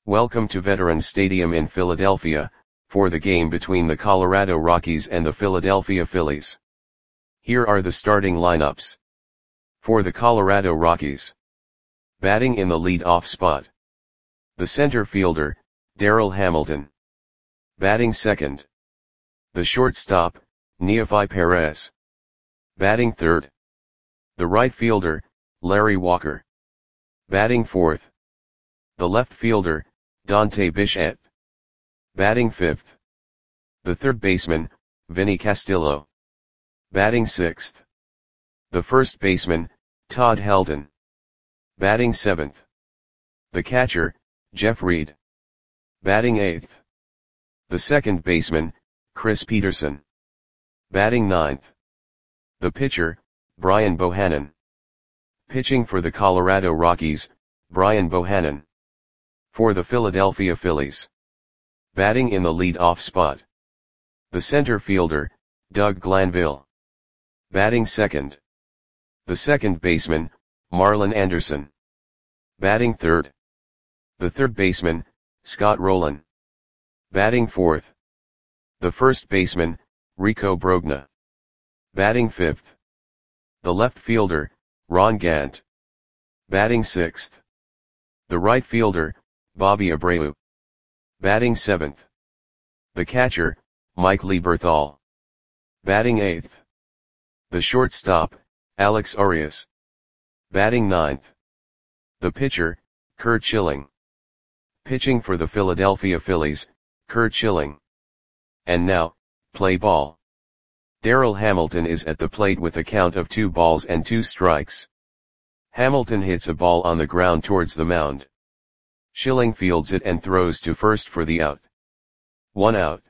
Welcome to Veterans Stadium in Philadelphia, for the game between the Colorado Rockies and the Philadelphia Phillies. Here are the starting lineups. For the Colorado Rockies. Batting in the lead-off spot. The center fielder, Darryl Hamilton. Batting second. The shortstop, Neefi Perez. Batting third. The right fielder, Larry Walker. Batting fourth. The left fielder, Dante Bichette. Batting fifth. The third baseman, Vinny Castillo. Batting sixth. The first baseman, Todd Helton. Batting seventh. The catcher, Jeff Reed. Batting eighth. The second baseman, Chris Peterson. Batting ninth. The pitcher, Brian Bohannon. Pitching for the Colorado Rockies, Brian Bohannon. For the Philadelphia Phillies. Batting in the lead-off spot. The center fielder, Doug Glanville. Batting second. The second baseman, Marlon Anderson. Batting third. The third baseman, Scott Rolen. Batting fourth. The first baseman, Rico Brogna. Batting fifth. The left fielder, Ron Gant. Batting sixth. The right fielder, Bobby Abreu. Batting seventh. The catcher, Mike Lieberthal. Batting eighth. The shortstop, Alex Arias. Batting ninth. The pitcher, Curt Schilling. Pitching for the Philadelphia Phillies, Curt Schilling. And now, play ball. Darryl Hamilton is at the plate with a count of 2 balls and 2 strikes. Hamilton hits a ball on the ground towards the mound. Schilling fields it and throws to first for the out. 1 out.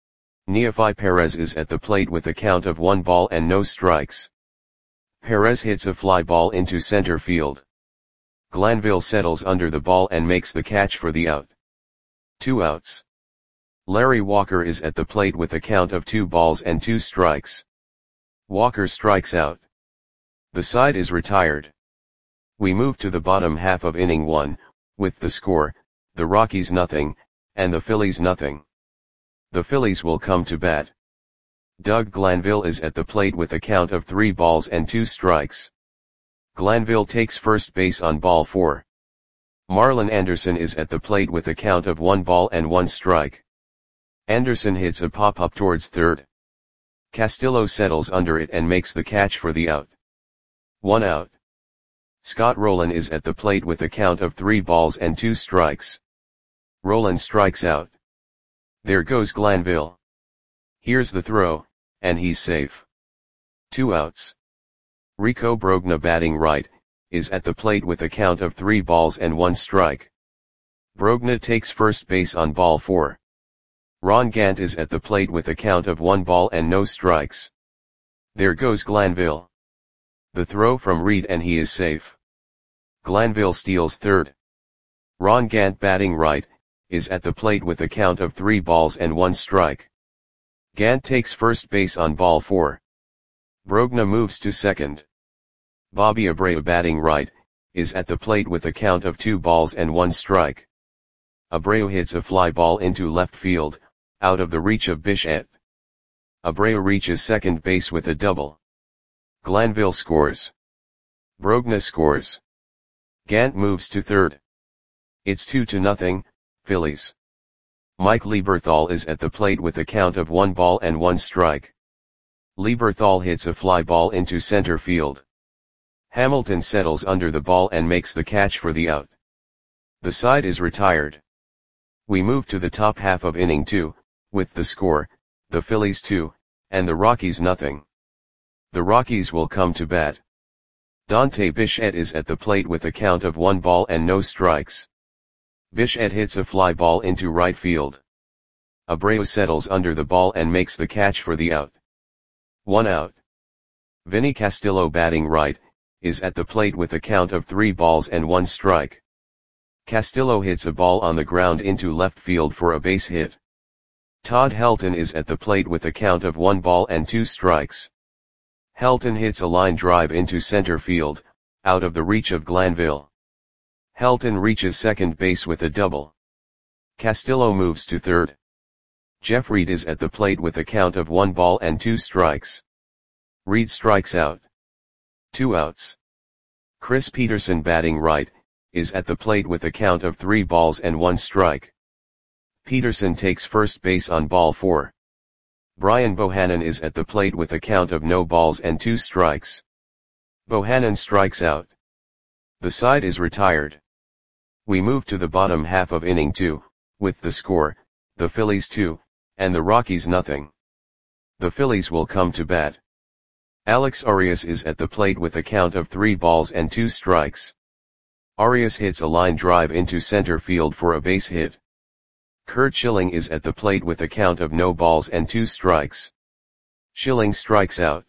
Neefi Perez is at the plate with a count of 1 ball and no strikes. Perez hits a fly ball into center field. Glanville settles under the ball and makes the catch for the out. 2 outs. Larry Walker is at the plate with a count of 2 balls and 2 strikes. Walker strikes out. The side is retired. We move to the bottom half of inning 1, with the score, the Rockies nothing, and the Phillies nothing. The Phillies will come to bat. Doug Glanville is at the plate with a count of 3 balls and 2 strikes. Glanville takes first base on ball 4. Marlon Anderson is at the plate with a count of 1 ball and 1 strike. Anderson hits a pop-up towards third. Castillo settles under it and makes the catch for the out. 1 out. Scott Rolen is at the plate with a count of 3 balls and 2 strikes. Rolen strikes out. There goes Glanville. Here's the throw, and he's safe. 2 outs. Rico Brogna, batting right, is at the plate with a count of 3 balls and 1 strike. Brogna takes first base on ball 4. Ron Gant is at the plate with a count of 1 ball and no strikes. There goes Glanville. The throw from Reed and he is safe. Glanville steals third. Ron Gant, batting right, is at the plate with a count of 3 balls and 1 strike. Gant takes first base on ball 4. Brogna moves to second. Bobby Abreu, batting right, is at the plate with a count of 2 balls and 1 strike. Abreu hits a fly ball into left field, out of the reach of Bichette. Abreu reaches second base with a double. Glanville scores. Brogna scores. Gant moves to third. It's 2-0, Phillies. Mike Lieberthal is at the plate with a count of 1 ball and 1 strike. Lieberthal hits a fly ball into center field. Hamilton settles under the ball and makes the catch for the out. The side is retired. We move to the top half of inning 2, with the score, the Phillies 2, and the Rockies nothing. The Rockies will come to bat. Dante Bichette is at the plate with a count of 1 ball and no strikes. Bichette hits a fly ball into right field. Abreu settles under the ball and makes the catch for the out. 1 out. Vinny Castillo, batting right, is at the plate with a count of 3 balls and 1 strike. Castillo hits a ball on the ground into left field for a base hit. Todd Helton is at the plate with a count of 1 ball and 2 strikes. Helton hits a line drive into center field, out of the reach of Glanville. Helton reaches second base with a double. Castillo moves to third. Jeff Reed is at the plate with a count of 1 ball and 2 strikes. Reed strikes out. 2 outs. Chris Peterson, batting right, is at the plate with a count of 3 balls and 1 strike. Peterson takes first base on ball 4. Brian Bohannon is at the plate with a count of no balls and 2 strikes. Bohannon strikes out. The side is retired. We move to the bottom half of inning 2, with the score, the Phillies 2, and the Rockies nothing. The Phillies will come to bat. Alex Arias is at the plate with a count of 3 balls and 2 strikes. Arias hits a line drive into center field for a base hit. Curt Schilling is at the plate with a count of no balls and 2 strikes. Schilling strikes out.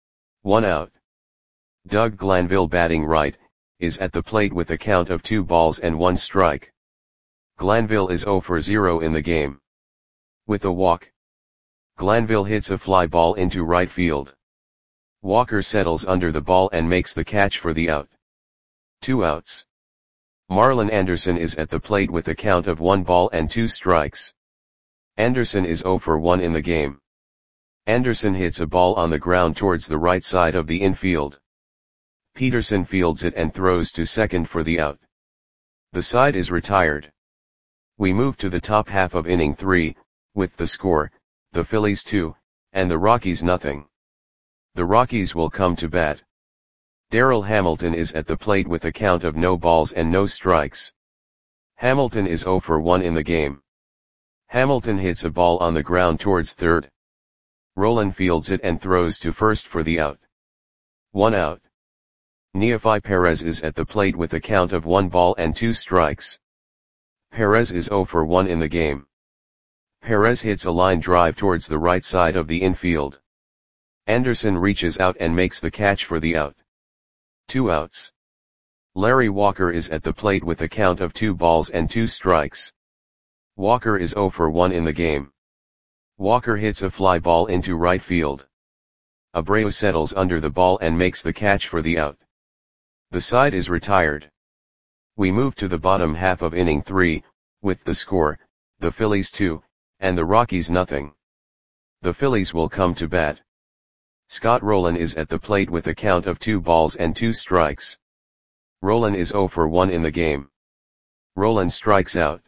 1 out. Doug Glanville, batting right, is at the plate with a count of 2 balls and 1 strike. Glanville is 0 for 0 in the game. With a walk, Glanville hits a fly ball into right field. Walker settles under the ball and makes the catch for the out. 2 outs. Marlon Anderson is at the plate with a count of 1 ball and 2 strikes. Anderson is 0 for 1 in the game. Anderson hits a ball on the ground towards the right side of the infield. Peterson fields it and throws to second for the out. The side is retired. We move to the top half of inning 3, with the score, the Phillies 2, and the Rockies nothing. The Rockies will come to bat. Darryl Hamilton is at the plate with a count of no balls and no strikes. Hamilton is 0 for 1 in the game. Hamilton hits a ball on the ground towards third. Rolen fields it and throws to first for the out. 1 out. Neofi Perez is at the plate with a count of 1 ball and 2 strikes. Perez is 0 for 1 in the game. Perez hits a line drive towards the right side of the infield. Anderson reaches out and makes the catch for the out. 2 outs. Larry Walker is at the plate with a count of 2 balls and 2 strikes. Walker is 0 for 1 in the game. Walker hits a fly ball into right field. Abreu settles under the ball and makes the catch for the out. The side is retired. We move to the bottom half of inning 3, with the score, the Phillies 2, and the Rockies nothing. The Phillies will come to bat. Scott Rolen is at the plate with a count of 2 balls and 2 strikes. Rolen is 0 for 1 in the game. Rolen strikes out.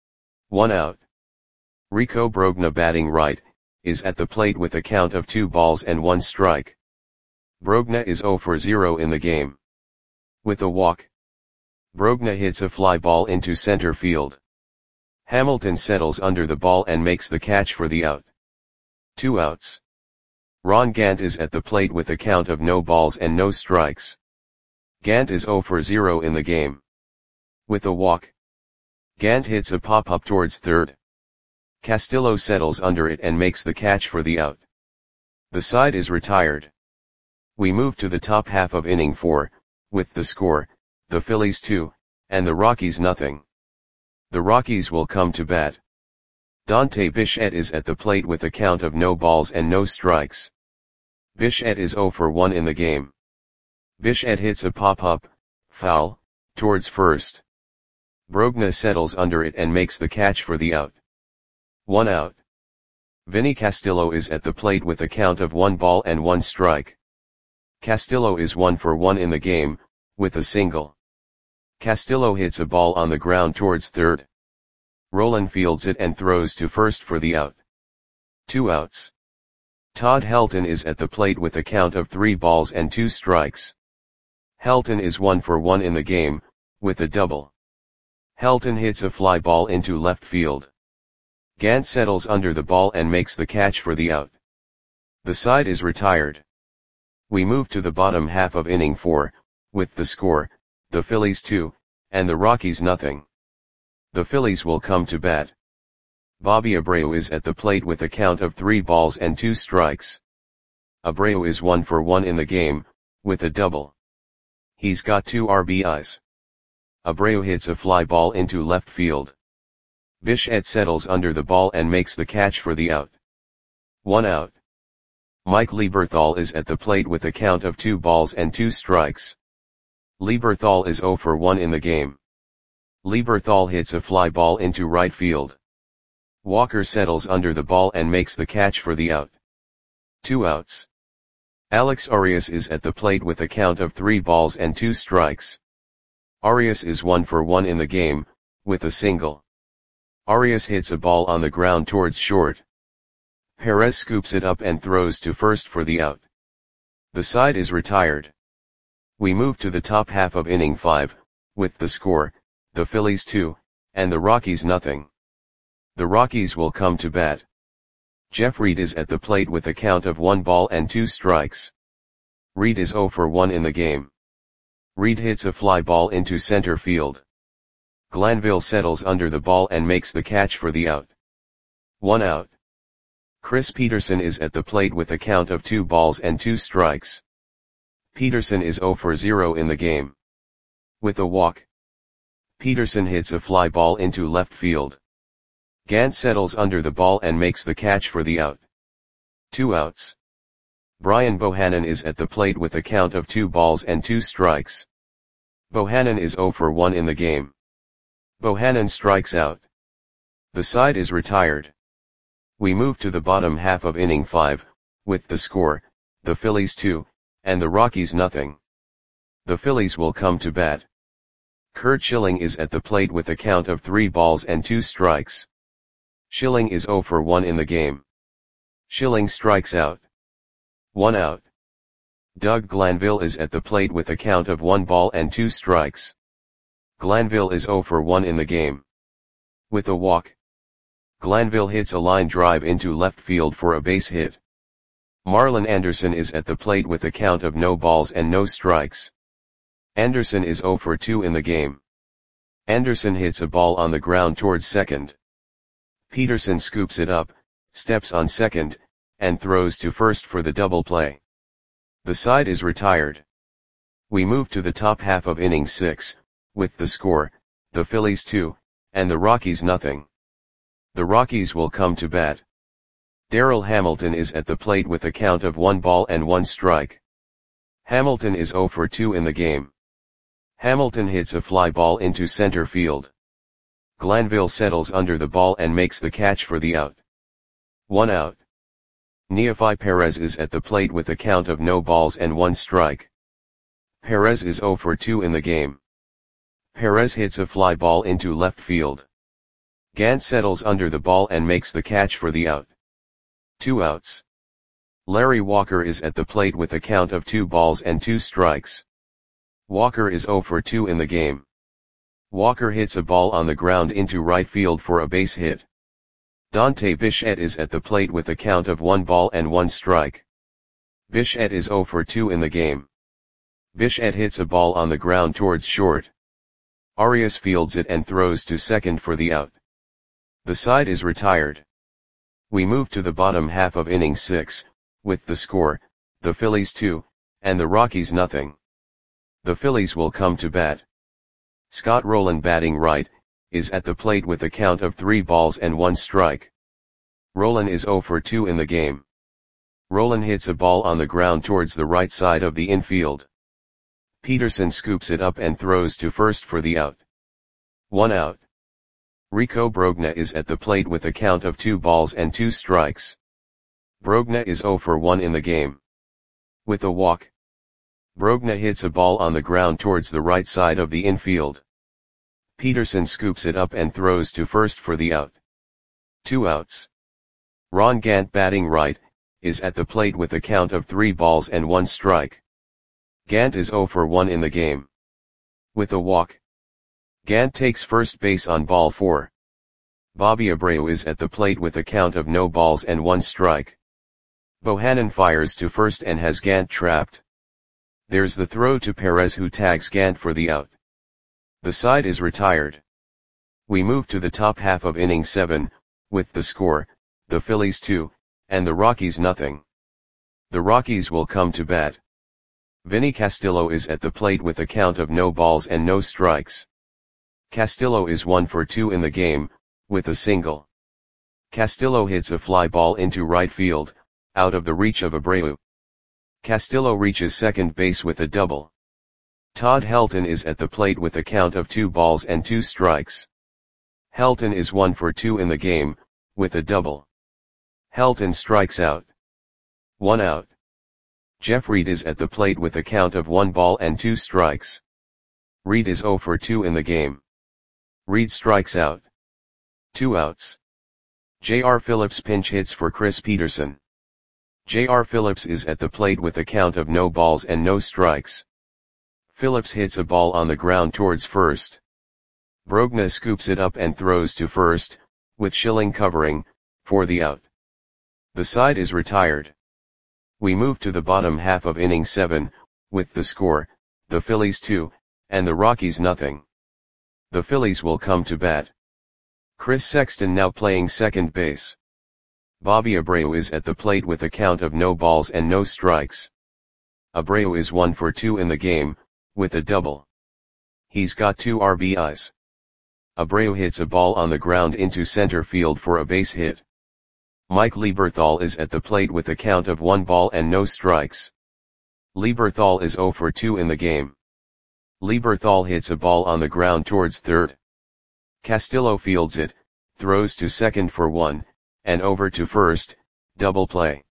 1 out. Rico Brogna, batting right, is at the plate with a count of 2 balls and 1 strike. Brogna is 0 for 0 in the game. With a walk, Brogna hits a fly ball into center field. Hamilton settles under the ball and makes the catch for the out. 2 outs. Ron Gant is at the plate with a count of no balls and no strikes. Gant is 0 for 0 in the game. With a walk, Gant hits a pop-up towards third. Castillo settles under it and makes the catch for the out. The side is retired. We move to the top half of inning 4, with the score, the Phillies 2, and the Rockies nothing. The Rockies will come to bat. Dante Bichette is at the plate with a count of no balls and no strikes. Bichette is 0 for 1 in the game. Bichette hits a pop-up, foul, towards first. Brogna settles under it and makes the catch for the out. 1 out. Vinny Castillo is at the plate with a count of 1 ball and 1 strike. Castillo is 1 for 1 in the game, with a single. Castillo hits a ball on the ground towards third. Rolen fields it and throws to first for the out. 2 outs. Todd Helton is at the plate with a count of 3 balls and 2 strikes. Helton is 1 for 1 in the game, with a double. Helton hits a fly ball into left field. Gant settles under the ball and makes the catch for the out. The side is retired. We move to the bottom half of inning 4, with the score, the Phillies 2, and the Rockies nothing. The Phillies will come to bat. Bobby Abreu is at the plate with a count of 3 balls and 2 strikes. Abreu is 1 for 1 in the game, with a double. He's got 2 RBIs. Abreu hits a fly ball into left field. Bichette settles under the ball and makes the catch for the out. 1 out. Mike Lieberthal is at the plate with a count of 2 balls and 2 strikes. Lieberthal is 0 for 1 in the game. Lieberthal hits a fly ball into right field. Walker settles under the ball and makes the catch for the out. 2 outs. Alex Arias is at the plate with a count of 3 balls and 2 strikes. Arias is 1 for 1 in the game, with a single. Arias hits a ball on the ground towards short. Perez scoops it up and throws to first for the out. The side is retired. We move to the top half of inning 5, with the score, the Phillies 2, and the Rockies nothing. The Rockies will come to bat. Jeff Reed is at the plate with a count of 1 ball and 2 strikes. Reed is 0 for 1 in the game. Reed hits a fly ball into center field. Glanville settles under the ball and makes the catch for the out. 1 out. Chris Peterson is at the plate with a count of 2 balls and 2 strikes. Peterson is 0 for 0 in the game. With a walk, Peterson hits a fly ball into left field. Gant settles under the ball and makes the catch for the out. 2 outs. Brian Bohannon is at the plate with a count of 2 balls and 2 strikes. Bohannon is 0 for 1 in the game. Bohannon strikes out. The side is retired. We move to the bottom half of inning 5, with the score, the Phillies 2, and the Rockies nothing. The Phillies will come to bat. Curt Schilling is at the plate with a count of 3 balls and 2 strikes. Schilling is 0 for 1 in the game. Schilling strikes out. 1 out. Doug Glanville is at the plate with a count of 1 ball and 2 strikes. Glanville is 0 for 1 in the game. With a walk, Glanville hits a line drive into left field for a base hit. Marlon Anderson is at the plate with a count of no balls and no strikes. Anderson is 0 for 2 in the game. Anderson hits a ball on the ground towards second. Peterson scoops it up, steps on second, and throws to first for the double play. The side is retired. We move to the top half of inning 6, with the score, the Phillies 2, and the Rockies nothing. The Rockies will come to bat. Darryl Hamilton is at the plate with a count of 1 ball and 1 strike. Hamilton is 0 for 2 in the game. Hamilton hits a fly ball into center field. Glanville settles under the ball and makes the catch for the out. 1 out. Neefi Perez is at the plate with a count of no balls and 1 strike. Perez is 0 for 2 in the game. Perez hits a fly ball into left field. Gant settles under the ball and makes the catch for the out. 2 outs. Larry Walker is at the plate with a count of 2 balls and 2 strikes. Walker is 0 for 2 in the game. Walker hits a ball on the ground into right field for a base hit. Dante Bichette is at the plate with a count of 1 ball and 1 strike. Bichette is 0 for 2 in the game. Bichette hits a ball on the ground towards short. Arias fields it and throws to second for the out. The side is retired. We move to the bottom half of inning 6, with the score, the Phillies 2, and the Rockies nothing. The Phillies will come to bat. Scott Rowland batting right, is at the plate with a count of 3 balls and 1 strike. Rowland is 0 for 2 in the game. Rowland hits a ball on the ground towards the right side of the infield. Peterson scoops it up and throws to first for the out. 1 out. Rico Brogna is at the plate with a count of 2 balls and 2 strikes. Brogna is 0 for 1 in the game. With a walk, Brogna hits a ball on the ground towards the right side of the infield. Peterson scoops it up and throws to first for the out. 2 outs. Ron Gant batting right, is at the plate with a count of 3 balls and 1 strike. Gant is 0 for 1 in the game. With a walk, Gant takes first base on ball 4. Bobby Abreu is at the plate with a count of no balls and 1 strike. Bohannon fires to first and has Gant trapped. There's the throw to Perez, who tags Gant for the out. The side is retired. We move to the top half of inning 7, with the score, the Phillies 2, and the Rockies nothing. The Rockies will come to bat. Vinny Castillo is at the plate with a count of no balls and no strikes. Castillo is 1 for 2 in the game, with a single. Castillo hits a fly ball into right field, out of the reach of Abreu. Castillo reaches second base with a double. Todd Helton is at the plate with a count of 2 balls and 2 strikes. Helton is 1 for 2 in the game, with a double. Helton strikes out. 1 out. Jeff Reed is at the plate with a count of 1 ball and 2 strikes. Reed is 0 for 2 in the game. Reed strikes out. 2 outs. J.R. Phillips pinch hits for Chris Peterson. J.R. Phillips is at the plate with a count of no balls and no strikes. Phillips hits a ball on the ground towards first. Brogna scoops it up and throws to first, with Schilling covering, for the out. The side is retired. We move to the bottom half of inning 7, with the score, the Phillies 2, and the Rockies nothing. The Phillies will come to bat. Chris Sexton now playing second base. Bobby Abreu is at the plate with a count of no balls and no strikes. Abreu is 1 for 2 in the game, with a double. He's got 2 RBIs. Abreu hits a ball on the ground into center field for a base hit. Mike Lieberthal is at the plate with a count of 1 ball and no strikes. Lieberthal is 0 for 2 in the game. Lieberthal hits a ball on the ground towards third. Castillo fields it, throws to second for 1, and over to first, double play.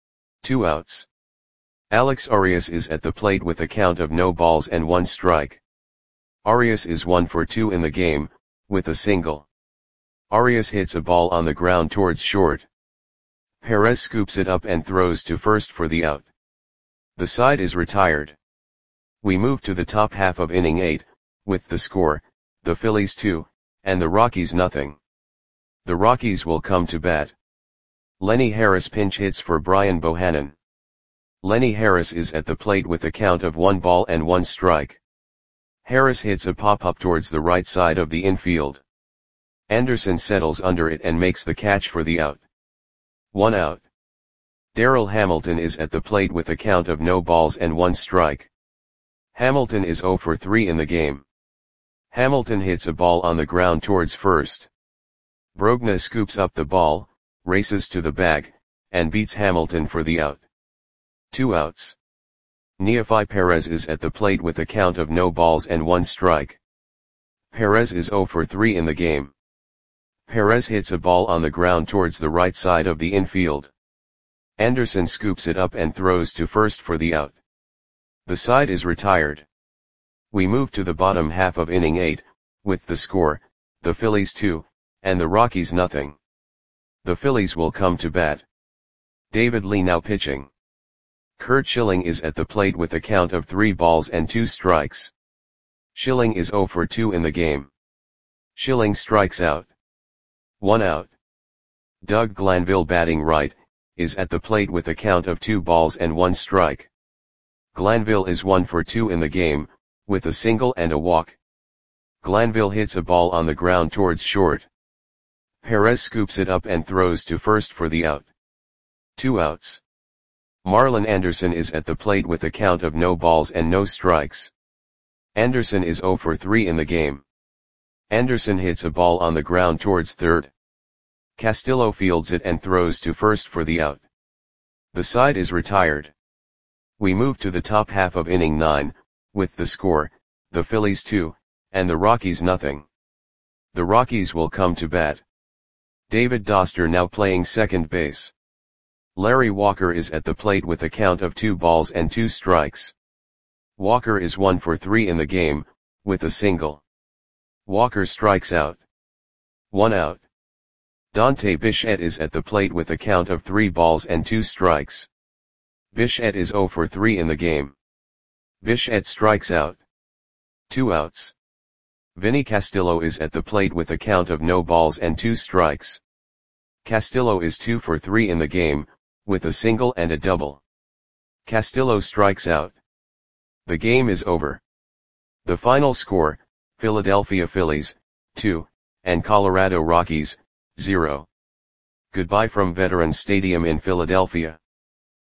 2 outs. Alex Arias is at the plate with a count of no balls and 1 strike. Arias is 1 for 2 in the game, with a single. Arias hits a ball on the ground towards short. Perez scoops it up and throws to first for the out. The side is retired. We move to the top half of inning 8, with the score, the Phillies 2, and the Rockies nothing. The Rockies will come to bat. Lenny Harris pinch hits for Brian Bohannon. Lenny Harris is at the plate with a count of 1 ball and 1 strike. Harris hits a pop-up towards the right side of the infield. Anderson settles under it and makes the catch for the out. 1 out. Darryl Hamilton is at the plate with a count of no balls and 1 strike. Hamilton is 0 for 3 in the game. Hamilton hits a ball on the ground towards first. Brogna scoops up the ball, races to the bag, and beats Hamilton for the out. 2 outs. Neefi Perez is at the plate with a count of no balls and 1 strike. Perez is 0 for 3 in the game. Perez hits a ball on the ground towards the right side of the infield. Anderson scoops it up and throws to first for the out. The side is retired. We move to the bottom half of inning 8, with the score, the Phillies 2, and the Rockies nothing. The Phillies will come to bat. David Lee now pitching. Curt Schilling is at the plate with a count of 3 balls and 2 strikes. Schilling is 0 for 2 in the game. Schilling strikes out. 1 out. Doug Glanville batting right, is at the plate with a count of 2 balls and 1 strike. Glanville is 1 for 2 in the game, with a single and a walk. Glanville hits a ball on the ground towards short. Perez scoops it up and throws to first for the out. 2 outs. Marlon Anderson is at the plate with a count of no balls and no strikes. Anderson is 0 for 3 in the game. Anderson hits a ball on the ground towards third. Castillo fields it and throws to first for the out. The side is retired. We move to the top half of inning 9, with the score, the Phillies 2, and the Rockies nothing. The Rockies will come to bat. David Doster now playing second base. Larry Walker is at the plate with a count of 2 balls and 2 strikes. Walker is 1 for 3 in the game, with a single. Walker strikes out. 1 out. Dante Bichette is at the plate with a count of 3 balls and 2 strikes. Bichette is 0 for 3 in the game. Bichette strikes out. 2 outs. Vinny Castillo is at the plate with a count of no balls and 2 strikes. Castillo is 2 for 3 in the game, with a single and a double. Castillo strikes out. The game is over. The final score, Philadelphia Phillies, 2, and Colorado Rockies, 0. Goodbye from Veterans Stadium in Philadelphia.